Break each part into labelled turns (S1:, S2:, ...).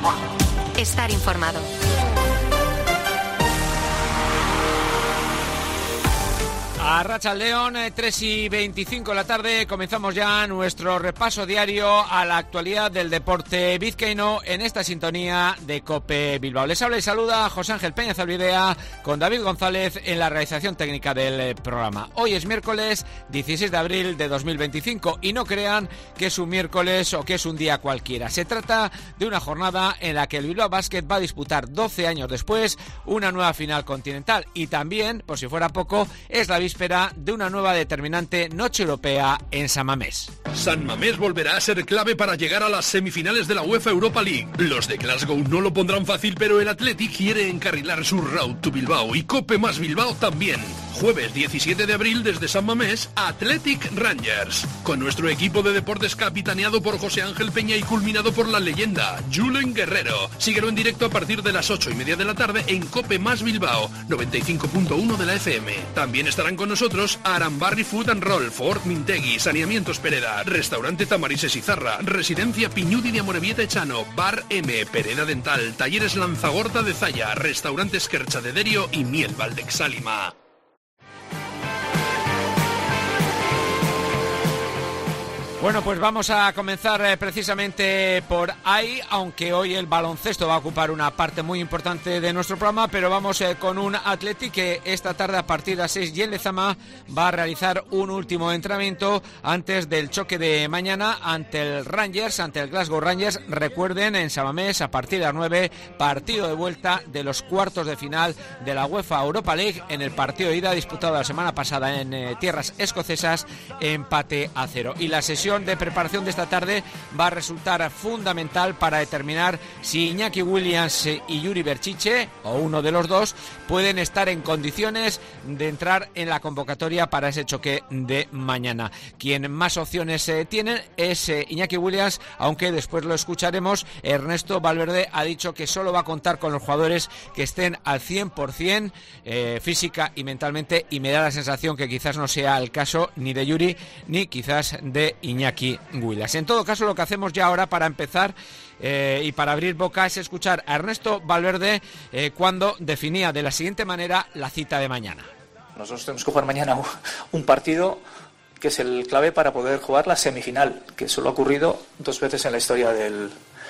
S1: Estar informado.
S2: Arratsaldeon, 3:25 de la tarde, comenzamos ya nuestro repaso diario a la actualidad del deporte vizcaíno en esta sintonía de COPE Bilbao. Les habla y saluda José Ángel Peña Zalbidea con David González en la realización técnica del programa. Hoy es miércoles 16 de abril de 2025 y no crean que es un miércoles o que es un día cualquiera. Se trata de una jornada en la que el Bilbao Basket va a disputar 12 años después una nueva final continental y también, por si fuera poco, es la víspera de una nueva determinante noche europea en San Mamés.
S3: San Mamés volverá a ser clave para llegar a las semifinales de la UEFA Europa League. Los de Glasgow no lo pondrán fácil, pero el Athletic quiere encarrilar su Road to Bilbao y Cope más Bilbao también. Jueves 17 de abril desde San Mamés, Athletic Rangers. Con nuestro equipo de deportes capitaneado por José Ángel Peña y culminado por la leyenda Julen Guerrero. Síguelo en directo a partir de las 8:30 de la tarde en Cope más Bilbao, 95.1 de la FM. También estarán con nosotros Arambarri Food and Roll, Fort Mintegui, Saneamientos Pereda, Restaurante Tamarises Izarra, Residencia Piñudi de Amorebieta Echano, Bar M, Pereda Dental, Talleres Lanzagorta de Zaya, Restaurantes Quercha de Derio y Miel Valdexálima.
S2: Bueno, pues vamos a comenzar precisamente por ahí, aunque hoy el baloncesto va a ocupar una parte muy importante de nuestro programa, pero vamos con un Athletic que esta tarde a partir de las 6 y en Lezama va a realizar un último entrenamiento antes del choque de mañana ante el Rangers, ante el Glasgow Rangers. Recuerden, en San Mamés a partir de las 9, partido de vuelta de los cuartos de final de la UEFA Europa League en el partido de ida disputado la semana pasada en tierras escocesas, empate a 0. Y la sesión de preparación de esta tarde va a resultar fundamental para determinar si Iñaki Williams y Yuri Berchiche, o uno de los dos, pueden estar en condiciones de entrar en la convocatoria para ese choque de mañana. Quien más opciones tiene es Iñaki Williams, aunque después lo escucharemos. Ernesto Valverde ha dicho que solo va a contar con los jugadores que estén al 100% física y mentalmente, y me da la sensación que quizás no sea el caso ni de Yuri ni quizás de Iñaki Williams. En todo caso, lo que hacemos ya ahora para empezar y para abrir boca es escuchar a Ernesto Valverde cuando definía de la siguiente manera la cita de mañana.
S4: Nosotros tenemos que jugar mañana un partido que es el clave para poder jugar la semifinal, que solo ha ocurrido 2 veces en la historia del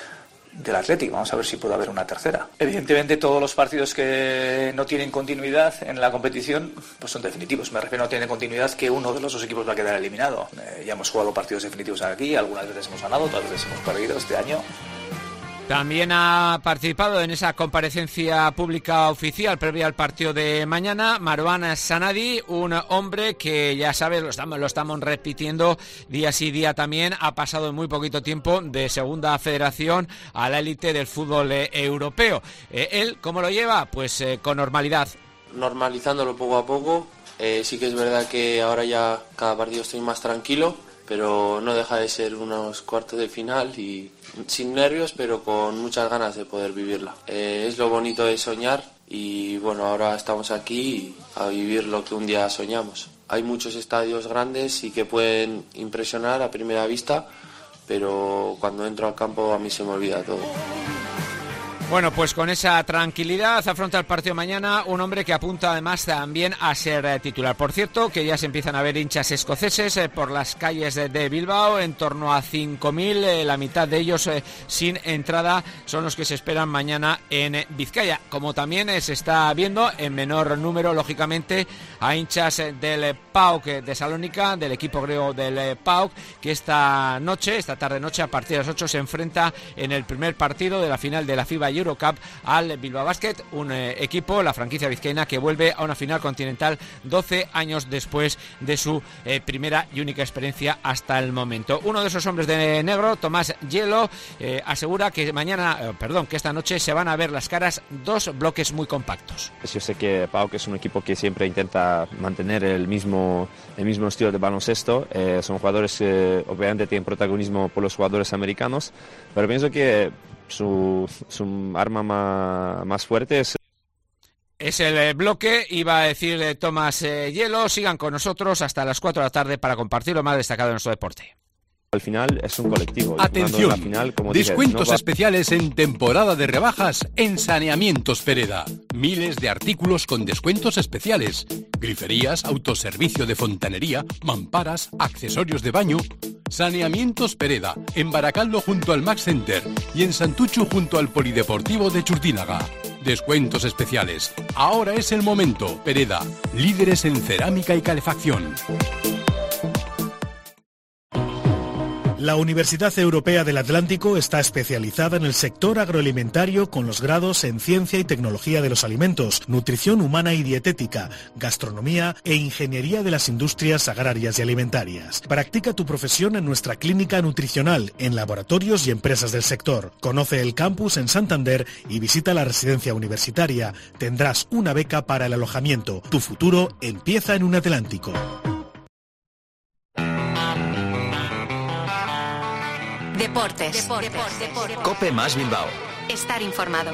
S4: Atlético. Vamos a ver si puede haber una tercera. Evidentemente todos los partidos que no tienen continuidad en la competición pues son definitivos. Me refiero a no tienen continuidad que uno de los dos equipos va a quedar eliminado. Ya hemos jugado partidos definitivos aquí, algunas veces hemos ganado, otras veces hemos perdido este año.
S2: También ha participado en esa comparecencia pública oficial previa al partido de mañana Marwan Sanadi, un hombre que ya sabes, lo estamos repitiendo día sí día también, ha pasado en muy poquito tiempo de segunda federación a la élite del fútbol europeo. ¿Él cómo lo lleva? Pues con normalidad.
S5: Normalizándolo poco a poco. Sí que es verdad que ahora ya cada partido estoy más tranquilo, pero no deja de ser unos cuartos de final y sin nervios, pero con muchas ganas de poder vivirla. Es lo bonito de soñar y bueno, ahora estamos aquí a vivir lo que un día soñamos. Hay muchos estadios grandes y que pueden impresionar a primera vista, pero cuando entro al campo a mí se me olvida todo.
S2: Bueno, pues con esa tranquilidad afronta el partido mañana un hombre que apunta además también a ser titular. Por cierto, que ya se empiezan a ver hinchas escoceses por las calles de Bilbao, en torno a 5.000, la mitad de ellos sin entrada, son los que se esperan mañana en Vizcaya. Como también se está viendo en menor número, lógicamente, a hinchas del PAOK de Salónica, del equipo griego del PAOK, que esta tarde-noche, a partir de las 8, se enfrenta en el primer partido de la final de la FIBA Eurocup al Bilbao Basket, un equipo, la franquicia vizcaína, que vuelve a una final continental 12 años después de su primera y única experiencia hasta el momento. Uno de esos hombres de negro, Tomás Hielo, asegura que que esta noche se van a ver las caras 2 bloques muy compactos.
S6: Yo sé que PAOK es un equipo que siempre intenta mantener el mismo estilo de baloncesto. Son jugadores que obviamente tienen protagonismo por los jugadores americanos, pero pienso que su arma más fuerte
S2: es el bloque, iba a decir Tomás Hielo. Sigan con nosotros hasta las 4 de la tarde para compartir lo más destacado de nuestro deporte.
S6: Al final es un colectivo.
S1: Atención,
S6: la final, como
S1: descuentos
S6: dije,
S1: especiales en temporada de rebajas en Saneamientos Pereda. Miles de artículos con descuentos especiales. Griferías, autoservicio de fontanería, mamparas, accesorios de baño. Saneamientos Pereda, en Baracaldo junto al Max Center y en Santuchu junto al Polideportivo de Churtínaga. Descuentos especiales. Ahora es el momento. Pereda, líderes en cerámica y calefacción.
S7: La Universidad Europea del Atlántico está especializada en el sector agroalimentario con los grados en Ciencia y Tecnología de los Alimentos, Nutrición Humana y Dietética, Gastronomía e Ingeniería de las Industrias Agrarias y Alimentarias. Practica tu profesión en nuestra clínica nutricional, en laboratorios y empresas del sector. Conoce el campus en Santander y visita la residencia universitaria. Tendrás una beca para el alojamiento. Tu futuro empieza en un Atlántico.
S8: Deportes.
S9: COPE más Bilbao.
S8: Estar informado.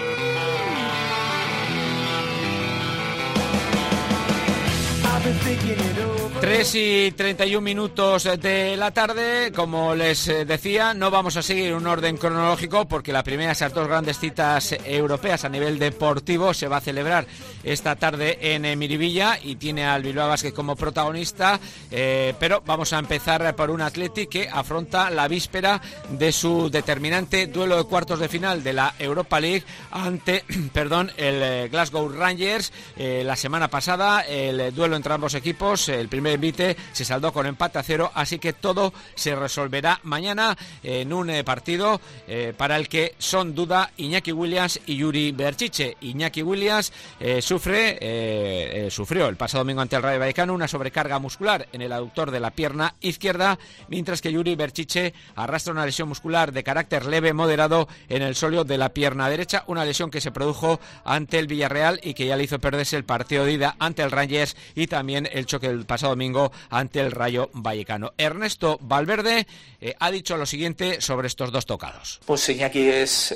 S2: 3:31 de la tarde, como les decía, no vamos a seguir un orden cronológico porque la primera de esas dos grandes citas europeas a nivel deportivo se va a celebrar esta tarde en Miribilla y tiene al Bilbao Basket como protagonista, pero vamos a empezar por un Athletic que afronta la víspera de su determinante duelo de cuartos de final de la Europa League ante el Glasgow Rangers. La semana pasada el duelo entre ambos equipos, el primer envite se saldó con empate a 0, así que todo se resolverá mañana en un partido para el que son duda Iñaki Williams y Yuri Berchiche. Iñaki Williams sufrió el pasado domingo ante el Rayo Vallecano una sobrecarga muscular en el aductor de la pierna izquierda, mientras que Yuri Berchiche arrastra una lesión muscular de carácter leve moderado en el sóleo de la pierna derecha, una lesión que se produjo ante el Villarreal y que ya le hizo perderse el partido de ida ante el Rangers y también el choque del pasado domingo ante el Rayo Vallecano. Ernesto Valverde ha dicho lo siguiente sobre estos dos tocados.
S4: Pues Iñaki es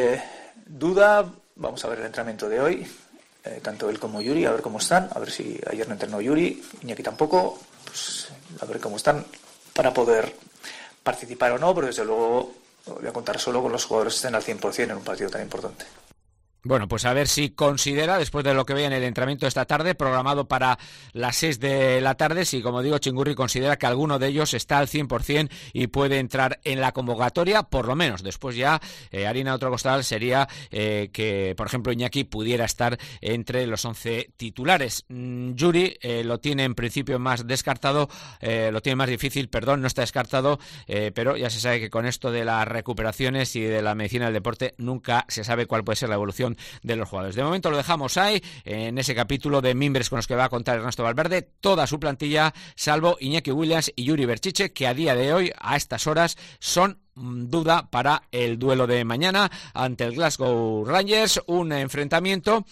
S4: duda. Vamos a ver el entrenamiento de hoy, tanto él como Yuri, a ver cómo están, a ver si ayer no entrenó Yuri, Iñaki tampoco, pues a ver cómo están para poder participar o no, pero desde luego voy a contar solo con los jugadores que estén al 100% en un partido tan importante.
S2: Bueno, pues a ver si considera, después de lo que vea en el entrenamiento de esta tarde, programado para las 6 de la tarde, si, como digo, Chingurri considera que alguno de ellos está al 100% y puede entrar en la convocatoria, por lo menos. Después ya, harina de otro costal sería que, por ejemplo, Iñaki pudiera estar entre los 11 titulares. Yuri lo tiene en principio más descartado, lo tiene más difícil, no está descartado, pero ya se sabe que con esto de las recuperaciones y de la medicina del deporte nunca se sabe cuál puede ser la evolución de los jugadores. De momento lo dejamos ahí, en ese capítulo de mimbres con los que va a contar Ernesto Valverde, toda su plantilla, salvo Iñaki Williams y Yuri Berchiche, que a día de hoy, a estas horas, son duda para el duelo de mañana ante el Glasgow Rangers, un enfrentamiento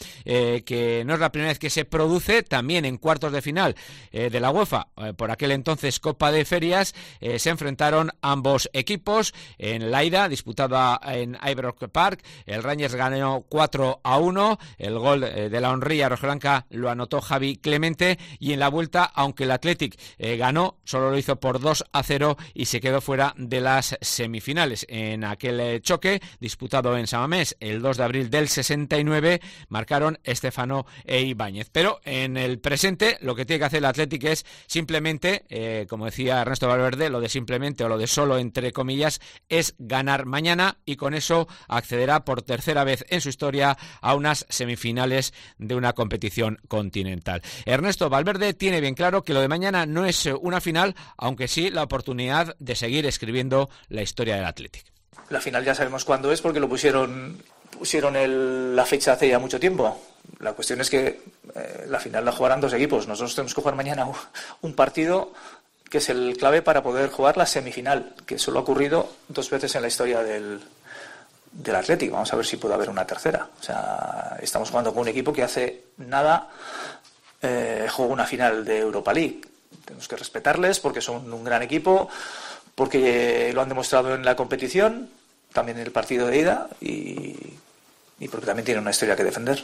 S2: que no es la primera vez que se produce, también en cuartos de final de la UEFA, por aquel entonces Copa de Ferias, se enfrentaron ambos equipos en la ida, disputada en Ibrox Park. El Rangers ganó 4-1, el gol de la honrilla rojiblanca lo anotó Javi Clemente, y en la vuelta, aunque el Athletic ganó, solo lo hizo por 2-0 y se quedó fuera de las semifinales. En aquel choque disputado en San Mamés el 2 de abril del 69 marcaron Estefano e Ibáñez. Pero en el presente lo que tiene que hacer el Athletic es simplemente, como decía Ernesto Valverde, lo de simplemente o lo de solo entre comillas es ganar mañana, y con eso accederá por tercera vez en su historia a unas semifinales de una competición continental. Ernesto Valverde tiene bien claro que lo de mañana no es una final, aunque sí la oportunidad de seguir escribiendo la historia del Athletic.
S4: La final ya sabemos cuándo es porque lo pusieron la fecha hace ya mucho tiempo. La cuestión es que la final la jugarán dos equipos. Nosotros tenemos que jugar mañana un partido que es el clave para poder jugar la semifinal, que solo ha ocurrido dos veces en la historia del Athletic. Vamos a ver si puede haber una tercera. O sea, estamos jugando con un equipo que hace nada jugó una final de Europa League. Tenemos que respetarles porque son un gran equipo, porque lo han demostrado en la competición, también en el partido de ida, y porque también tienen una historia que defender.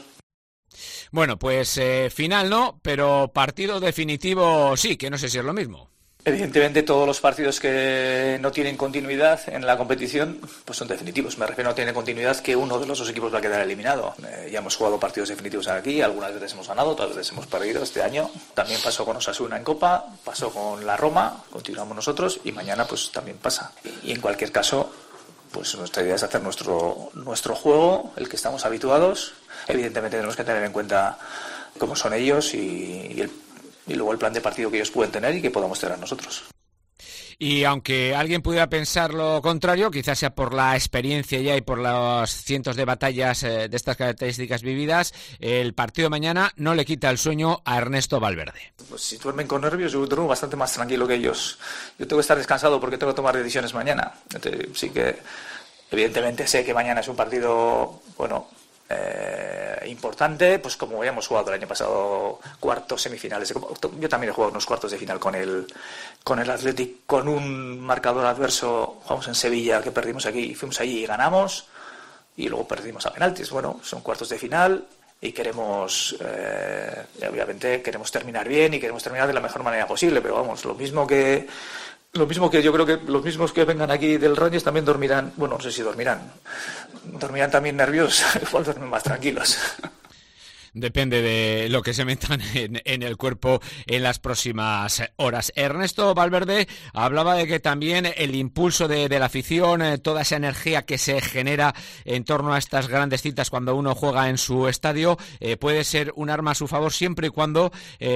S2: Bueno, pues final no, pero partido definitivo sí, que no sé si es lo mismo.
S4: Evidentemente todos los partidos que no tienen continuidad en la competición pues son definitivos. Me refiero a no tienen continuidad que uno de los dos equipos va a quedar eliminado. Ya hemos jugado partidos definitivos aquí, algunas veces hemos ganado, otras veces hemos perdido este año. También pasó con Osasuna en Copa, pasó con la Roma, continuamos nosotros y mañana pues también pasa. Y en cualquier caso, pues nuestra idea es hacer nuestro juego, el que estamos habituados. Evidentemente tenemos que tener en cuenta cómo son ellos y luego el plan de partido que ellos pueden tener y que podamos tener nosotros.
S2: Y aunque alguien pudiera pensar lo contrario, quizás sea por la experiencia ya y por los cientos de batallas de estas características vividas, el partido de mañana no le quita el sueño a Ernesto Valverde.
S4: Pues si duermen con nervios, yo duermo bastante más tranquilo que ellos. Yo tengo que estar descansado porque tengo que tomar decisiones mañana. Entonces, sí que evidentemente sé que mañana es un partido, importante, pues como habíamos jugado el año pasado, cuartos, semifinales. Yo también he jugado unos cuartos de final con el Athletic, con un marcador adverso. Jugamos en Sevilla, que perdimos aquí, fuimos allí y ganamos, y luego perdimos a penaltis. Bueno, son cuartos de final y queremos, obviamente, queremos terminar bien y queremos terminar de la mejor manera posible, pero vamos, lo mismo que yo creo que los mismos que vengan aquí del Rangers también dormirán, no sé si dormirán también nerviosos, igual duermen más tranquilos.
S2: Depende de lo que se metan en el cuerpo en las próximas horas. Ernesto Valverde hablaba de que también el impulso de la afición, toda esa energía que se genera en torno a estas grandes citas cuando uno juega en su estadio, puede ser un arma a su favor siempre y cuando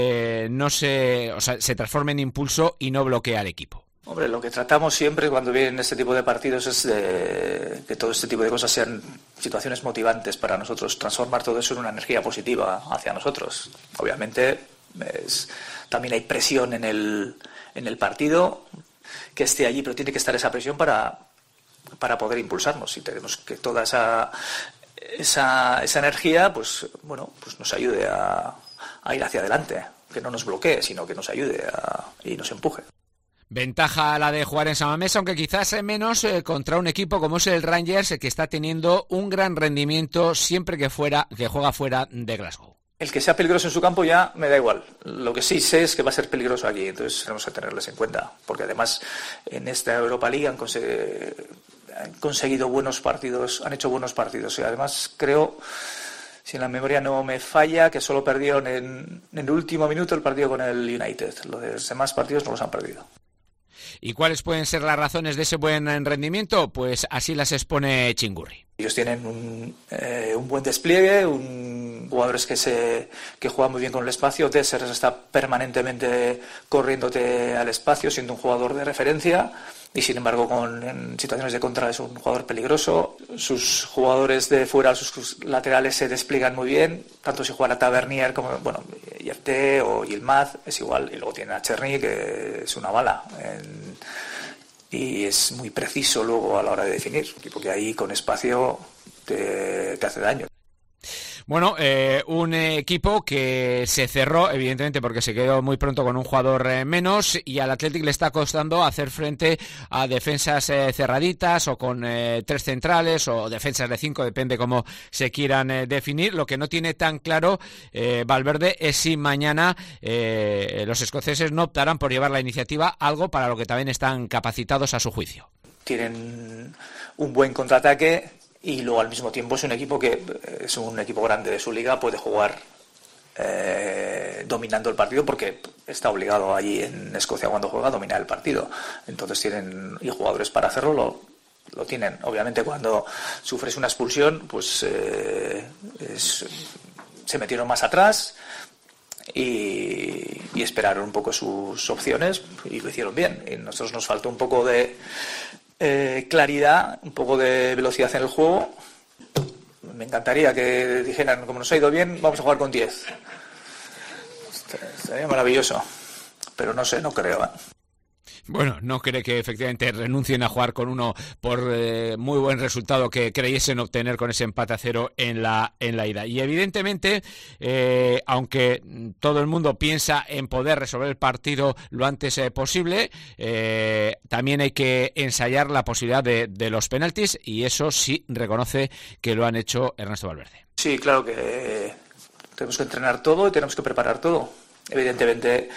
S2: se transforme en impulso y no bloquee al equipo.
S4: Hombre, lo que tratamos siempre cuando vienen este tipo de partidos es de que todo este tipo de cosas sean situaciones motivantes para nosotros, transformar todo eso en una energía positiva hacia nosotros. Obviamente también hay presión en el partido que esté allí, pero tiene que estar esa presión para poder impulsarnos, y tenemos que toda esa energía pues nos ayude a ir hacia adelante, que no nos bloquee, sino que nos ayude y nos empuje.
S2: Ventaja la de jugar en San Mamés, aunque quizás menos contra un equipo como es el Rangers, que está teniendo un gran rendimiento siempre que juega fuera de Glasgow.
S4: El que sea peligroso en su campo ya me da igual. Lo que sí sé es que va a ser peligroso aquí, entonces tenemos que tenerles en cuenta, porque además en esta Europa League han conseguido buenos partidos, han hecho buenos partidos, y además creo, si la memoria no me falla, que solo perdieron en el último minuto el partido con el United. Los demás partidos no los han perdido.
S2: ¿Y cuáles pueden ser las razones de ese buen rendimiento? Pues así las expone Chingurri.
S4: Ellos tienen un buen despliegue, jugadores que juegan muy bien con el espacio. Dessers está permanentemente corriéndote al espacio, siendo un jugador de referencia, y sin embargo en situaciones de contra es un jugador peligroso. Sus jugadores de fuera, sus laterales, se despliegan muy bien, tanto si juega a Tavernier como Yefté o Yilmaz, es igual. Y luego tiene a Cherny, que es una bala y es muy preciso luego a la hora de definir, porque ahí con espacio te hace daño.
S2: Bueno, un equipo que se cerró, evidentemente, porque se quedó muy pronto con un jugador menos, y al Athletic le está costando hacer frente a defensas cerraditas, o con 3 centrales, o defensas de 5, depende cómo se quieran definir. Lo que no tiene tan claro Valverde es si mañana los escoceses no optarán por llevar la iniciativa, algo para lo que también están capacitados a su juicio.
S4: Tienen un buen contraataque, y luego al mismo tiempo es un equipo que es un equipo grande de su liga, puede jugar dominando el partido, porque está obligado allí en Escocia, cuando juega, a dominar el partido. Entonces tienen jugadores para hacerlo, lo tienen. Obviamente cuando sufres una expulsión pues se metieron más atrás y esperaron un poco sus opciones, y lo hicieron bien. Y a nosotros nos faltó un poco de claridad, un poco de velocidad en el juego. Me encantaría que dijeran, como nos ha ido bien, vamos a jugar con 10. Estaría maravilloso, pero no sé, no creo.
S2: Bueno, no cree que efectivamente renuncien a jugar con uno por muy buen resultado que creyesen obtener con ese empate a 0 en la ida. Y evidentemente, aunque todo el mundo piensa en poder resolver el partido lo antes posible, también hay que ensayar la posibilidad de los penaltis, y eso sí reconoce que lo han hecho Ernesto Valverde.
S4: Sí, claro que tenemos que entrenar todo y tenemos que preparar todo. Evidentemente,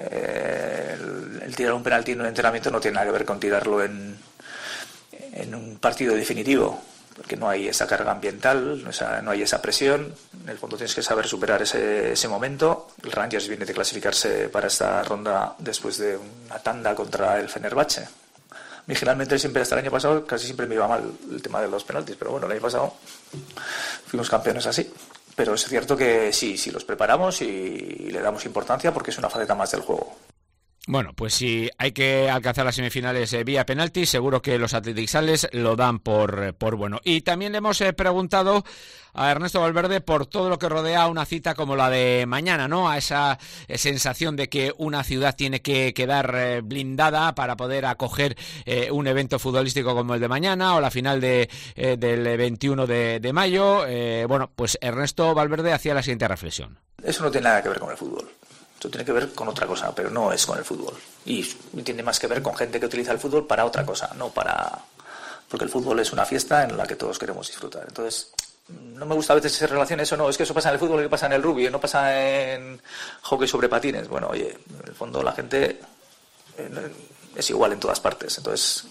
S4: el tirar un penalti en un entrenamiento no tiene nada que ver con tirarlo en un partido definitivo, porque no hay esa carga ambiental, no hay esa presión. En el fondo tienes que saber superar ese momento. El Rangers viene de clasificarse para esta ronda después de una tanda contra el Fenerbahce. A mí generalmente siempre, hasta el año pasado, casi siempre me iba mal el tema de los penaltis, pero bueno, el año pasado fuimos campeones así. Pero es cierto que sí los preparamos y le damos importancia porque es una faceta más del juego.
S2: Bueno, pues si hay que alcanzar las semifinales vía penalti, seguro que los atleticales lo dan por bueno. Y también le hemos preguntado a Ernesto Valverde por todo lo que rodea una cita como la de mañana, ¿no? A esa sensación de que una ciudad tiene que quedar blindada para poder acoger un evento futbolístico como el de mañana o la final del 21 de mayo. Bueno, pues Ernesto Valverde hacía la siguiente reflexión.
S4: Eso no tiene nada que ver con el fútbol. Esto tiene que ver con otra cosa, pero no es con el fútbol. Y tiene más que ver con gente que utiliza el fútbol para otra cosa, porque el fútbol es una fiesta en la que todos queremos disfrutar. Entonces, no me gusta a veces esa relación, es que eso pasa en el fútbol, que pasa en el rugby, no pasa en hockey sobre patines. Bueno, oye, en el fondo la gente es igual en todas partes. Entonces,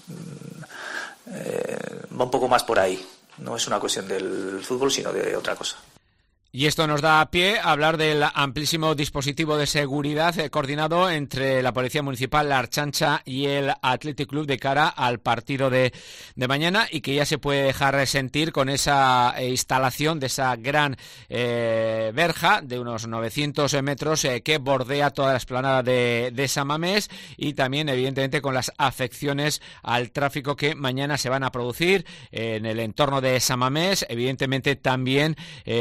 S4: va un poco más por ahí. No es una cuestión del fútbol, sino de otra cosa.
S2: Y esto nos da pie a hablar del amplísimo dispositivo de seguridad coordinado entre la Policía Municipal, la Archancha y el Athletic Club de cara al partido de mañana, y que ya se puede dejar sentir con esa instalación de esa gran verja de unos 900 metros que bordea toda la explanada de San Mamés, y también evidentemente con las afecciones al tráfico que mañana se van a producir en el entorno de San Mamés, evidentemente también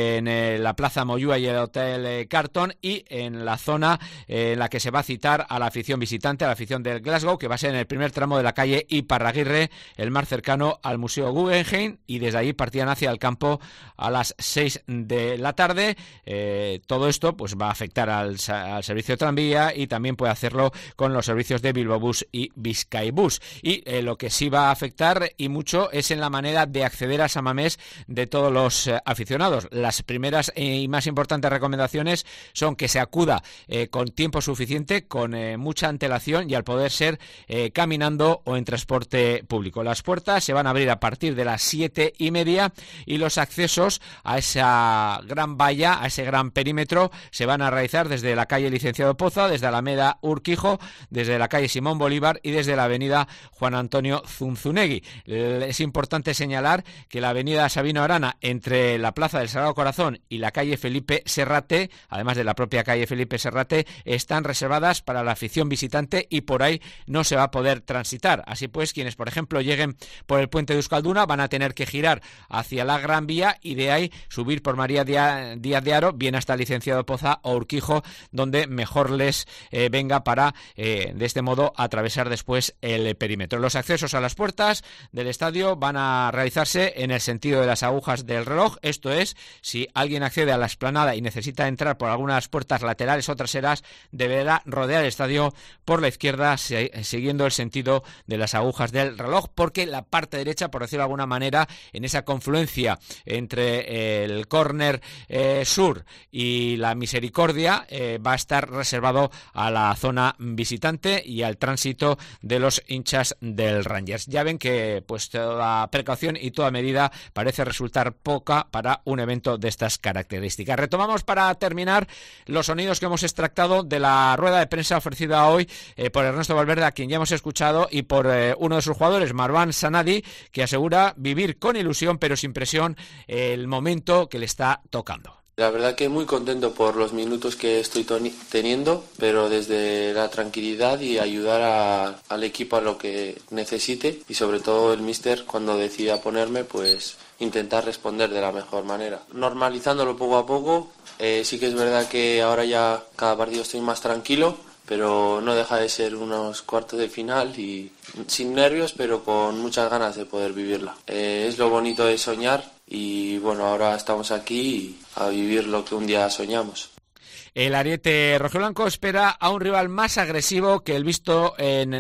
S2: en la Plaza Moyúa y el Hotel Carlton, y en la zona en la que se va a citar a la afición visitante, a la afición del Glasgow, que va a ser en el primer tramo de la calle Iparraguirre, el más cercano al Museo Guggenheim, y desde allí partirán hacia el campo a las 6 de la tarde. Todo esto pues va a afectar al servicio de tranvía, y también puede hacerlo con los servicios de Bilbao Bus y Bizkaibus. Y lo que sí va a afectar y mucho es en la manera de acceder a San Mamés de todos los aficionados. Las primeras y más importantes recomendaciones son que se acuda con tiempo suficiente, con mucha antelación, y al poder ser caminando o en transporte público. Las puertas se van a abrir a partir de las 7:30 y los accesos a esa gran valla, a ese gran perímetro, se van a realizar desde la calle Licenciado Poza, desde Alameda Urquijo, desde la calle Simón Bolívar y desde la avenida Juan Antonio Zunzunegui. Es importante señalar que la avenida Sabino Arana, entre la Plaza del Sagrado Corazón y la calle Felipe Serrate, además de la propia calle Felipe Serrate, están reservadas para la afición visitante y por ahí no se va a poder transitar. Así pues, quienes por ejemplo lleguen por el puente de Euskalduna van a tener que girar hacia la Gran Vía y de ahí subir por María Díaz de Haro, bien hasta Licenciado Poza o Urquijo, donde mejor les venga para de este modo atravesar después el perímetro. Los accesos a las puertas del estadio van a realizarse en el sentido de las agujas del reloj, esto es, si alguien accede a la explanada y necesita entrar por algunas puertas laterales o traseras, deberá rodear el estadio por la izquierda siguiendo el sentido de las agujas del reloj, porque la parte derecha, por decirlo de alguna manera, en esa confluencia entre el córner sur y la Misericordia, va a estar reservado a la zona visitante y al tránsito de los hinchas del Rangers. Ya ven que pues toda precaución y toda medida parece resultar poca para un evento de estas características. Retomamos para terminar los sonidos que hemos extractado de la rueda de prensa ofrecida hoy por Ernesto Valverde, a quien ya hemos escuchado, y por uno de sus jugadores, Marwan Sanadi, que asegura vivir con ilusión pero sin presión el momento que le está tocando.
S5: La verdad que muy contento por los minutos que estoy teniendo, pero desde la tranquilidad y ayudar al equipo a lo que necesite, y sobre todo el míster cuando decida ponerme, pues intentar responder de la mejor manera. Normalizándolo poco a poco, sí que es verdad que ahora ya cada partido estoy más tranquilo, pero no deja de ser unos cuartos de final y sin nervios, pero con muchas ganas de poder vivirla. Es lo bonito de soñar y bueno, ahora estamos aquí a vivir lo que un día soñamos.
S2: El ariete rojiblanco espera a un rival más agresivo que el visto en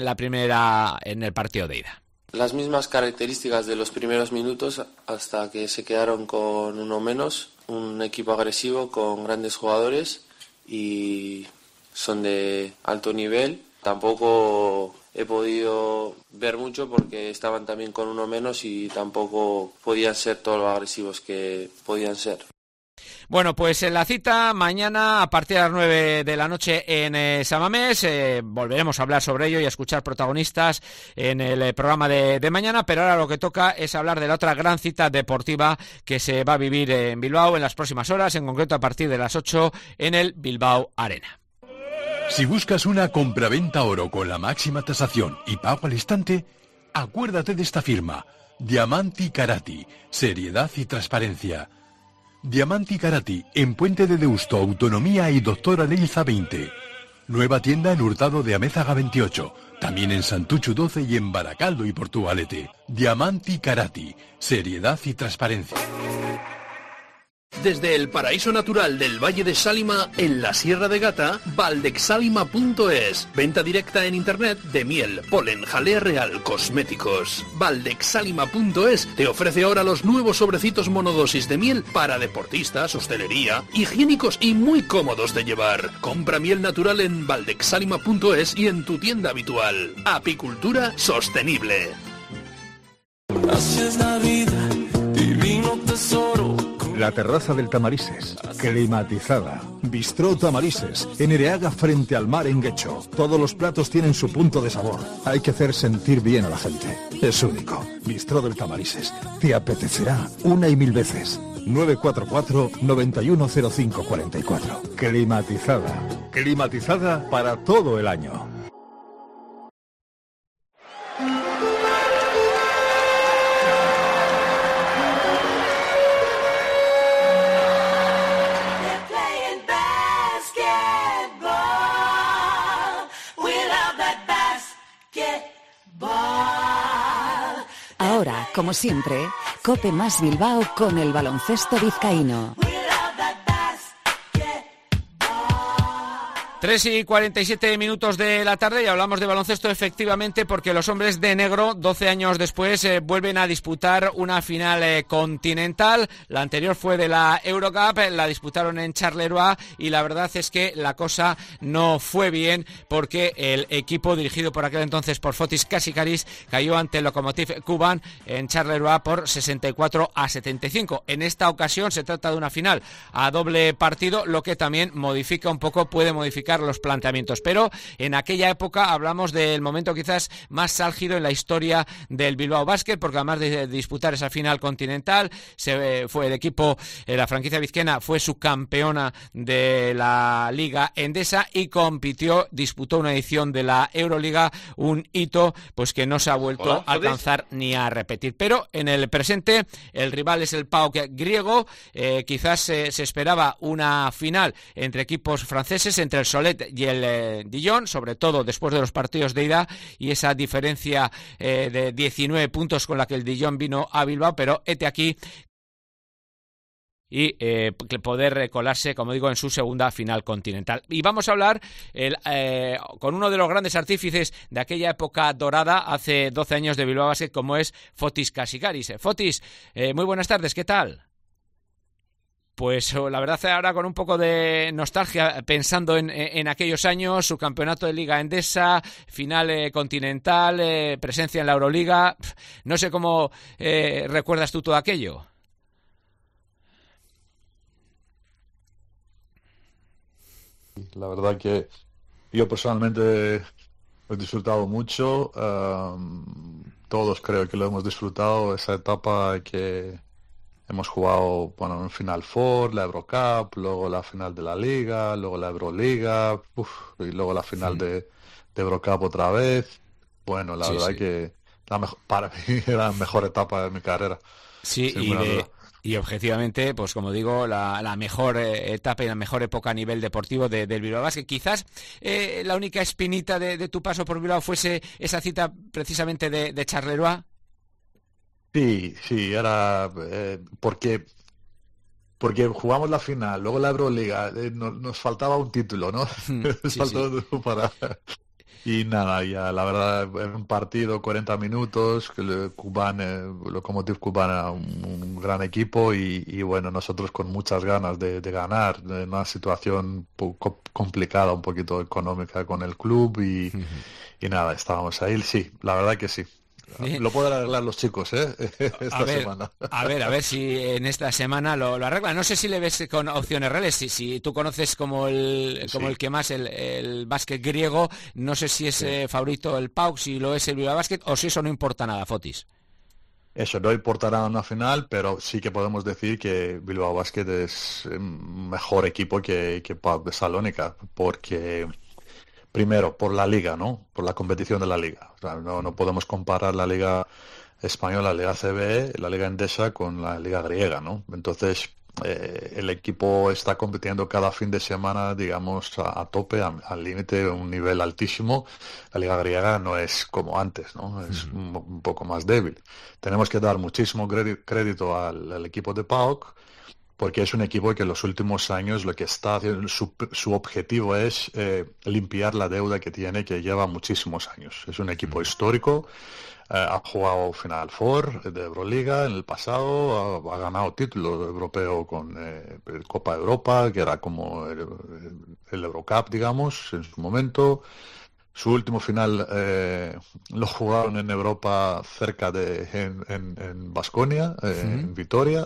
S2: el partido de ida.
S5: Las mismas características de los primeros minutos hasta que se quedaron con uno menos, un equipo agresivo con grandes jugadores y son de alto nivel. Tampoco he podido ver mucho porque estaban también con uno menos y tampoco podían ser todos los agresivos que podían ser.
S2: Bueno, pues en la cita mañana a partir de las 9 de la noche en San Mamés, volveremos a hablar sobre ello y a escuchar protagonistas en el programa de mañana, pero ahora lo que toca es hablar de la otra gran cita deportiva que se va a vivir en Bilbao en las próximas horas, en concreto a partir de las 8 en el Bilbao Arena.
S1: Si buscas una compraventa oro con la máxima tasación y pago al instante, acuérdate de esta firma, Diamanti Karati, seriedad y transparencia. Diamanti Karati, en Puente de Deusto, Autonomía y Doctora Leiza 20. Nueva tienda en Hurtado de Amézaga 28. También en Santuchu 12 y en Baracaldo y Portugalete. Diamanti Karati, seriedad y transparencia.
S3: Desde el paraíso natural del Valle de Sálima, en la Sierra de Gata, valdexsalima.es. Venta directa en internet de miel, polen, jalea real, cosméticos. Valdexsalima.es te ofrece ahora los nuevos sobrecitos monodosis de miel para deportistas, hostelería, higiénicos y muy cómodos de llevar. Compra miel natural en valdexsalima.es y en tu tienda habitual. Apicultura sostenible.
S10: Así es la vida, divino tesoro.
S11: La terraza del Tamarises, climatizada. Bistró Tamarises, en Ereaga frente al mar en Guecho. Todos los platos tienen su punto de sabor. Hay que hacer sentir bien a la gente. Es único. Bistró del Tamarises. Te apetecerá una y mil veces. 944-910544. Climatizada. Climatizada para todo el año.
S12: Ahora, como siempre, Cope Más Bilbao con el baloncesto vizcaíno.
S2: 3:47 de la tarde y hablamos de baloncesto efectivamente porque los hombres de negro 12 años después vuelven a disputar una final continental. La anterior fue de la Eurocup, la disputaron en Charleroi y la verdad es que la cosa no fue bien porque el equipo dirigido por aquel entonces por Fotis Kasikaris cayó ante el Lokomotiv Kuban en Charleroi por 64-75. En esta ocasión se trata de una final a doble partido, lo que también modifica un poco, puede modificar los planteamientos, pero en aquella época hablamos del momento quizás más álgido en la historia del Bilbao Basket, porque además de disputar esa final continental, fue el equipo, la franquicia vizcaína fue subcampeona de la Liga Endesa y disputó una edición de la Euroliga, un hito pues que no se ha vuelto a alcanzar ni a repetir. Pero en el presente el rival es el PAOK griego, quizás se esperaba una final entre equipos franceses, entre el Solet y el Dijon, sobre todo después de los partidos de ida y esa diferencia de 19 puntos con la que el Dijon vino a Bilbao, pero hete aquí y poder colarse, como digo, en su segunda final continental. Y vamos a hablar con uno de los grandes artífices de aquella época dorada, hace 12 años de Bilbao Basket, como es Fotis Kasikaris. Fotis, muy buenas tardes, ¿qué tal? Pues la verdad ahora con un poco de nostalgia pensando en aquellos años, su campeonato de Liga Endesa, final continental, presencia en la Euroliga, no sé cómo recuerdas tú todo aquello.
S13: La verdad que yo personalmente he disfrutado mucho, todos creo que lo hemos disfrutado, esa etapa que hemos jugado, bueno, en Final Four, la Eurocup, luego la final de la Liga, luego la Euroliga, y luego la final de Eurocup otra vez. Bueno, la verdad que para mí era la mejor etapa de mi carrera.
S2: Sí, y objetivamente, pues como digo, la mejor etapa y la mejor época a nivel deportivo del Bilbao Basket. Quizás la única espinita de tu paso por Bilbao fuese esa cita precisamente de Charleroi.
S13: Sí, era porque jugamos la final, luego la Euroliga, nos faltaba un título, ¿no?
S2: Sí.
S13: Y nada, ya la verdad, en un partido, 40 minutos, que Lokomotiv Kuban, un gran equipo y bueno, nosotros con muchas ganas de ganar, en una situación un poco complicada, un poquito económica con el club y nada, estábamos ahí, sí, la verdad que sí. Lo pueden arreglar los chicos, esta semana.
S2: A ver si en esta semana lo arreglan. No sé si le ves con opciones reales. Si tú conoces como el que más el básquet griego, no sé si es favorito el PAOK, si lo es el Bilbao Basket, o si eso no importa nada, Fotis.
S13: Eso no importará en una final, pero sí que podemos decir que Bilbao Basket es mejor equipo que PAOK de Salónica, porque... Primero, por la liga, ¿no? Por la competición de la liga. O sea, no podemos comparar la liga española, la liga CBE, la liga endesa con la liga griega, ¿no? Entonces, el equipo está compitiendo cada fin de semana, digamos, a tope, al límite, un nivel altísimo. La liga griega no es como antes, ¿no? Es un poco más débil. Tenemos que dar muchísimo crédito al equipo de PAOK, porque es un equipo que en los últimos años lo que está haciendo, su objetivo es limpiar la deuda que tiene, que lleva muchísimos años. Es un equipo histórico, ha jugado Final Four de Euroliga en el pasado, ha ganado título europeo con Copa Europa, que era como el Eurocup, digamos, en su momento. Su último final lo jugaron en Europa cerca en Baskonia, en Vitoria.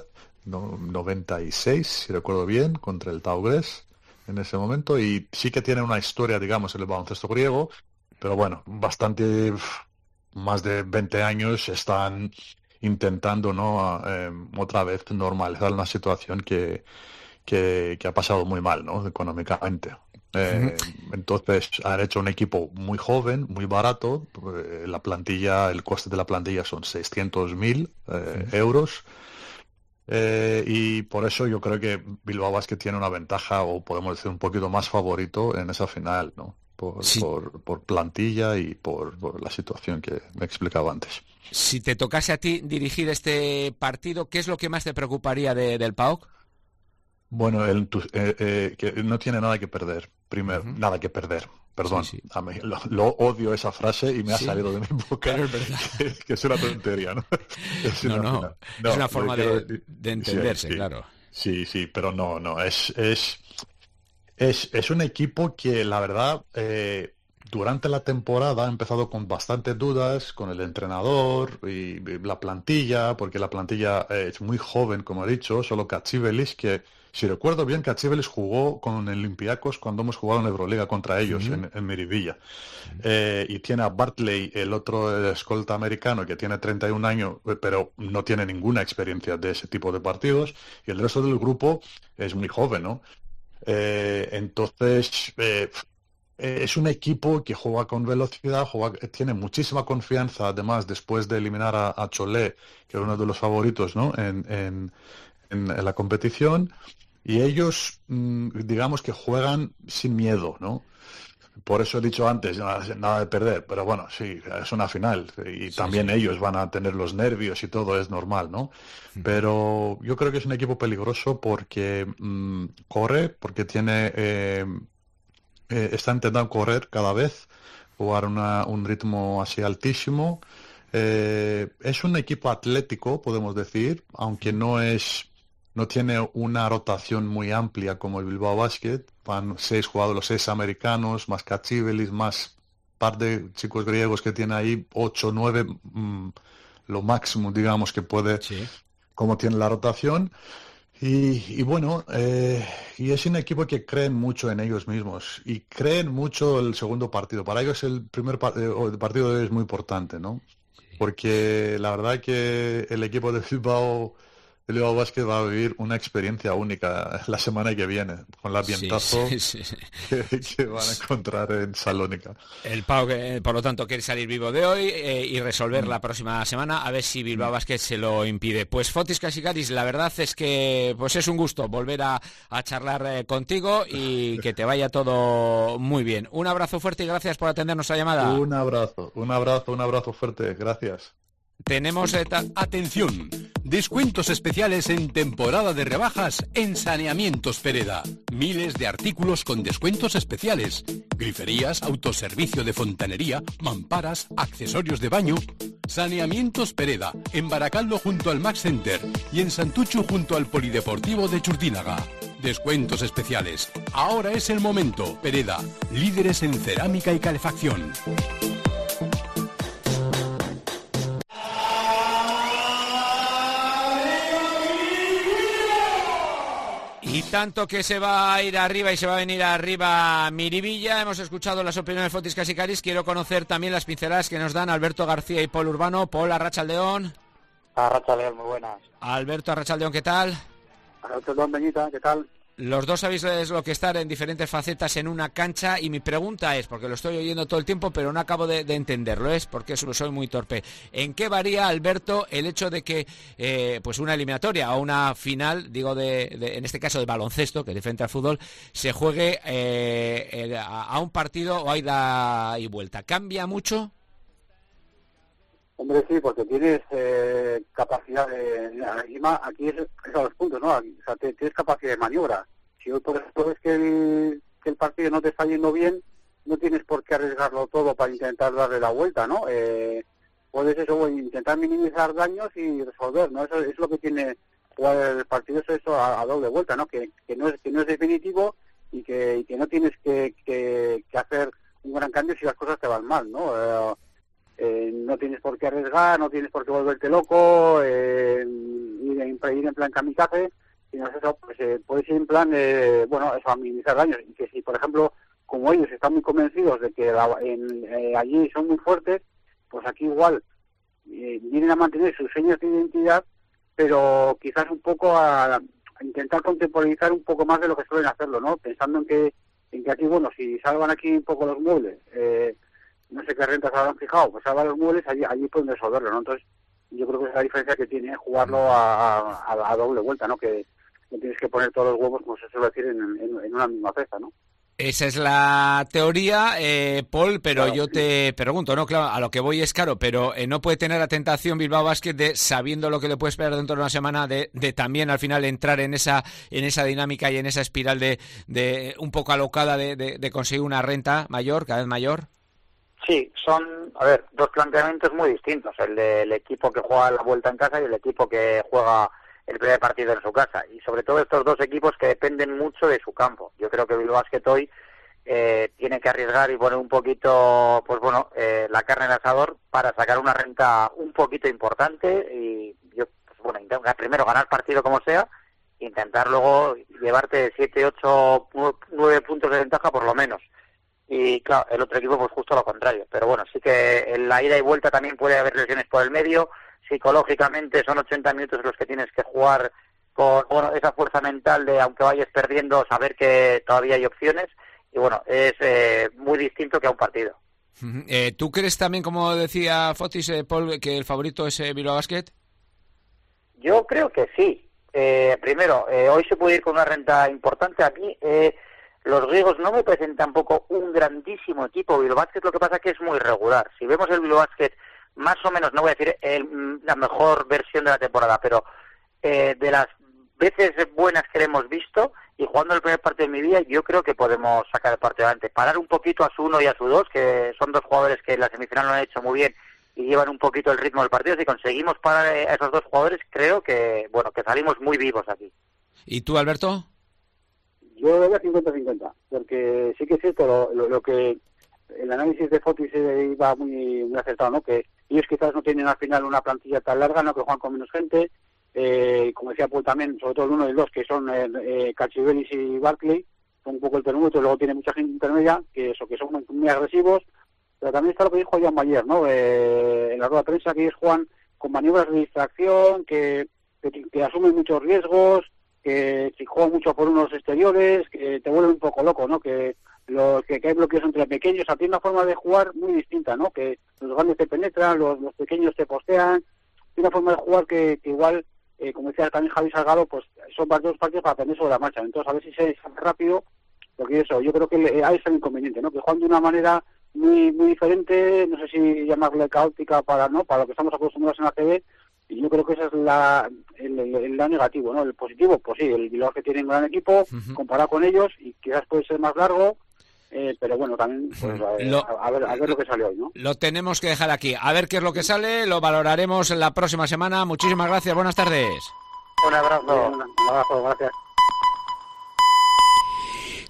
S13: 96, si recuerdo bien, contra el Taugres en ese momento, y sí que tiene una historia, digamos, en el baloncesto griego, pero bueno, bastante más de 20 años están intentando, ¿no? Otra vez normalizar una situación que ha pasado muy mal, ¿no? Económicamente. Entonces han hecho un equipo muy joven, muy barato. La plantilla, el coste de la plantilla son 600.000 euros. Y por eso yo creo que Bilbao Basket tiene una ventaja, o podemos decir un poquito más favorito en esa final, ¿no? Por plantilla y por la situación que me explicaba antes.
S2: Si te tocase a ti dirigir este partido, ¿qué es lo que más te preocuparía del PAOK?
S13: Bueno, que no tiene nada que perder, primero, nada que perder. Perdón, sí. A mí lo odio esa frase y me ha salido de mi boca.
S2: Pero es verdad.
S13: Que es una tontería, ¿no?
S2: Es una forma de entenderse, sí, claro.
S13: Sí, pero no. Es un equipo que, la verdad, durante la temporada ha empezado con bastantes dudas con el entrenador y la plantilla, porque la plantilla es muy joven, como he dicho, solo Katsivelis, que... Si recuerdo bien, Katsivelis jugó con el Olympiacos cuando hemos jugado en Euroliga contra ellos, en Miribilla. Y tiene a Bartley, el otro escolta americano, que tiene 31 años, pero no tiene ninguna experiencia de ese tipo de partidos. Y el resto del grupo es muy joven, ¿no? Entonces, es un equipo que juega con velocidad, tiene muchísima confianza, además, después de eliminar a Cholet, que era uno de los favoritos, ¿no? En la competición, y ellos, digamos que juegan sin miedo, ¿no? Por eso he dicho antes, nada de perder, pero bueno, sí, es una final, y también ellos van a tener los nervios y todo, es normal, ¿no? Pero yo creo que es un equipo peligroso porque corre, porque está intentando correr cada vez, jugar un ritmo así altísimo. Es un equipo atlético, podemos decir, aunque no tiene una rotación muy amplia como el Bilbao Basket. Van 6 jugadores, los 6 americanos, más Katsivelis, más par de chicos griegos que tiene ahí, 8, 9, lo máximo, digamos, que puede, como tiene la rotación. Y bueno, y es un equipo que creen mucho en ellos mismos y creen mucho el segundo partido. Para ellos el primer partido es muy importante, ¿no? Porque la verdad que el equipo de Bilbao Basket va a vivir una experiencia única la semana que viene, con el ambientazo que van a encontrar en Salónica.
S2: El PAOK, por lo tanto, quiere salir vivo de hoy y resolver la próxima semana, a ver si Bilbao Basket se lo impide. Pues Fotis Kasikaris, la verdad es que pues es un gusto volver a charlar contigo y que te vaya todo muy bien. Un abrazo fuerte y gracias por atendernos la llamada.
S13: Un abrazo fuerte, gracias.
S2: Tenemos
S1: atención, descuentos especiales en temporada de rebajas en Saneamientos Pereda. Miles de artículos con descuentos especiales. Griferías, autoservicio de fontanería, mamparas, accesorios de baño. Saneamientos Pereda, en Baracaldo junto al Max Center y en Santuchu junto al Polideportivo de Churtínaga. Descuentos especiales. Ahora es el momento. Pereda, líderes en cerámica y calefacción.
S2: Y tanto que se va a ir arriba y se va a venir arriba Miribilla. Hemos escuchado las opiniones de Fotis Casicaris. Quiero conocer también las pinceladas que nos dan Alberto García y Paul Urbano. Paul, Arratsaldeon.
S14: Arratsaldeon, muy buenas.
S2: Alberto, Arratsaldeon, ¿qué tal?
S14: Arratsaldeon, Beñita, ¿qué tal?
S2: Los dos sabéis lo que estar en diferentes facetas en una cancha y mi pregunta es, porque lo estoy oyendo todo el tiempo pero no acabo de entenderlo, es porque soy muy torpe. ¿En qué varía, Alberto, el hecho de que pues una eliminatoria o una final, digo en este caso de baloncesto, que es diferente al fútbol, se juegue a un partido o a ida y vuelta? ¿Cambia mucho?
S14: Hombre, sí, porque tienes capacidad de... Aquí es a los puntos, ¿no? O sea, tienes capacidad de maniobra. Si hoy, por ejemplo, ves que el partido no te está yendo bien, no tienes por qué arriesgarlo todo para intentar darle la vuelta, ¿no? Puedes intentar minimizar daños y resolver, ¿no? Eso es lo que tiene jugar el partido, eso a doble vuelta, ¿no? Que no es definitivo y que no tienes que hacer un gran cambio si las cosas te van mal, ¿no? No tienes por qué arriesgar, no tienes por qué volverte loco, ir en plan kamikaze, sino eso, pues puedes ir en plan, eso, a minimizar daños. Y que si, por ejemplo, como ellos están muy convencidos de que allí son muy fuertes, pues aquí igual vienen a mantener sus señas de identidad, pero quizás un poco a intentar contemporizar un poco más de lo que suelen hacerlo, ¿no? Pensando en que aquí, bueno, si salvan aquí un poco los muebles, no sé qué rentas habrán fijado, pues salvan los muebles, allí pueden resolverlo, ¿no? Entonces, yo creo que es la diferencia que tiene jugarlo a doble vuelta, ¿no? Que no tienes que poner todos los huevos, como se suele decir, en una misma cesta, ¿no?
S2: Esa es la teoría, Paul, pero
S14: claro,
S2: yo te pregunto, ¿no? Claro, a lo que voy es claro, pero no puede tener la tentación Bilbao Basket de, sabiendo lo que le puede esperar dentro de una semana, de también al final entrar en esa dinámica y en esa espiral de un poco alocada de conseguir una renta mayor, cada vez mayor.
S14: Sí, son, dos planteamientos muy distintos, el del equipo que juega la vuelta en casa y el equipo que juega el primer partido en su casa, y sobre todo estos dos equipos que dependen mucho de su campo. Yo creo que Bilbao Basket hoy tiene que arriesgar y poner un poquito, la carne en el asador para sacar una renta un poquito importante y intentar primero ganar partido como sea, intentar luego llevarte 7, 8, 9 puntos de ventaja por lo menos. Y claro, el otro equipo pues justo lo contrario, pero bueno, sí que en la ida y vuelta también puede haber lesiones por el medio. Psicológicamente son 80 minutos los que tienes que jugar con esa fuerza mental de, aunque vayas perdiendo, saber que todavía hay opciones, y es muy distinto que a un partido.
S2: ¿Tú crees también, como decía Fotis, Paul, que el favorito es Bilbao Basket?
S14: Yo creo que sí. Primero, hoy se puede ir con una renta importante. Aquí los griegos no me parecen tampoco un grandísimo equipo. Bilbao Basket lo que pasa es que es muy regular. Si vemos el Bilbao Basket, más o menos, no voy a decir la mejor versión de la temporada, pero de las veces buenas que le hemos visto, y jugando el primer partido de mi vida, yo creo que podemos sacar el partido adelante. Parar un poquito a su 1 y a su 2, que son dos jugadores que en la semifinal lo han hecho muy bien y llevan un poquito el ritmo del partido. Si conseguimos parar a esos dos jugadores, creo que que salimos muy vivos aquí.
S2: ¿Y tú, Alberto?
S14: Yo lo veo 50-50, porque sí que es cierto lo que el análisis de Fotis iba muy acertado, ¿no? Que ellos quizás no tienen al final una plantilla tan larga, ¿no? Que juegan con menos gente, como decía Paul también, sobre todo el 1 y el 2, que son Cachivelis y Barkley, son un poco el termómetro. Luego tiene mucha gente intermedia, que son muy agresivos, pero también está lo que dijo Jan Mayer, ¿no? En la rueda de prensa, que ellos juegan con maniobras de distracción, que asumen muchos riesgos, que juegan mucho por unos exteriores, que te vuelven un poco loco, ¿no? Que hay bloqueos entre pequeños. O sea, tiene una forma de jugar muy distinta, ¿no? Que los grandes te penetran, los pequeños te postean. Tiene una forma de jugar que igual, como decía también Javi Salgado, pues son dos partidos para aprender sobre la marcha. Entonces, a ver si se sale rápido, porque eso, yo creo que ahí es el inconveniente, ¿no? Que juegan de una manera muy muy diferente, no sé si llamarle caótica para lo que estamos acostumbrados en la ACB, y yo creo que ese es el lado negativo, ¿no? El positivo, pues sí, el Bilbao que tiene un gran equipo, comparado con ellos, y quizás puede ser más largo, pero bueno, también pues, a ver lo que sale hoy, ¿no?
S2: Lo tenemos que dejar aquí. A ver qué es lo que sale, lo valoraremos la próxima semana. Muchísimas gracias, buenas tardes.
S14: Un abrazo, gracias.